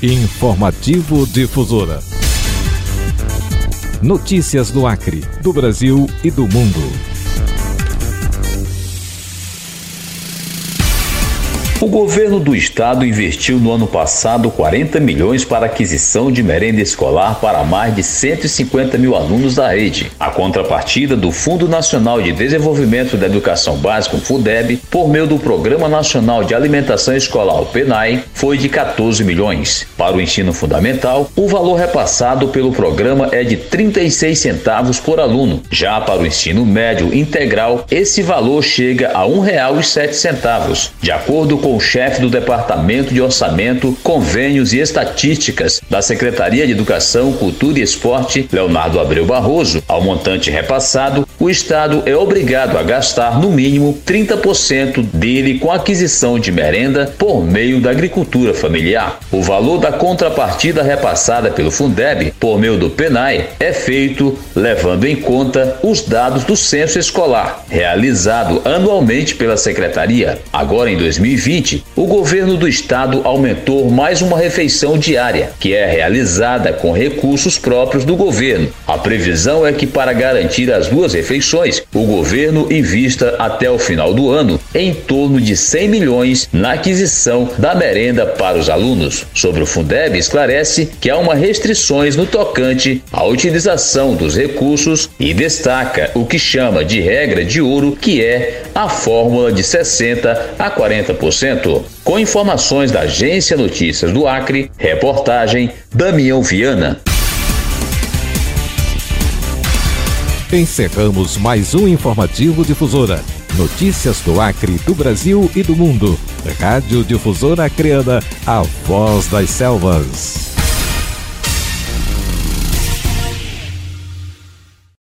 Informativo Difusora. Notícias do Acre, do Brasil e do mundo. O governo do estado investiu no ano passado 40 milhões para aquisição de merenda escolar para mais de 150 mil alunos da rede. A contrapartida do Fundo Nacional de Desenvolvimento da Educação Básica, o Fundeb, por meio do Programa Nacional de Alimentação Escolar, o PNAE, foi de 14 milhões. Para o ensino fundamental, o valor repassado pelo programa é de 36 centavos por aluno. Já para o ensino médio integral, esse valor chega a R$ 1,07. De acordo com o chefe do Departamento de Orçamento, Convênios e Estatísticas da Secretaria de Educação, Cultura e Esporte, Leonardo Abreu Barroso, ao montante repassado, o Estado é obrigado a gastar no mínimo 30% dele com aquisição de merenda por meio da agricultura familiar. O valor da contrapartida repassada pelo Fundeb por meio do PNAE é feito levando em conta os dados do censo escolar, realizado anualmente pela Secretaria. Agora, em 2020, o governo do estado aumentou mais uma refeição diária, que é realizada com recursos próprios do governo. A previsão é que, para garantir as duas refeições, o governo invista até o final do ano em torno de 100 milhões na aquisição da merenda para os alunos. Sobre o Fundeb, esclarece que há uma restrições no tocante à utilização dos recursos e destaca o que chama de regra de ouro, que é a fórmula de 60% a 40%. Com informações da Agência Notícias do Acre, reportagem Damião Viana. Encerramos mais um Informativo Difusora. Notícias do Acre, do Brasil e do mundo. Rádio Difusora Acreana, a voz das selvas.